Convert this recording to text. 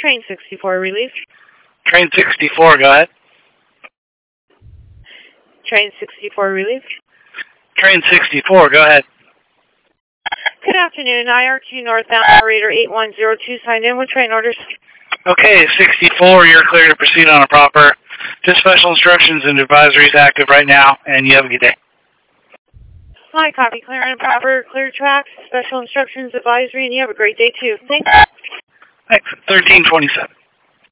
Train 64 relief. Train 64, go ahead. Train 64 relief. Train 64, go ahead. Good afternoon. IRQ northbound operator 8102 signed in with train orders. Okay, 64, you're clear to proceed on a proper. Just special instructions and advisories active right now, and you have a good day. Hi, copy. Clear and proper, clear tracks, special instructions, advisory, and you have a great day too. Thanks. Thanks. 1327.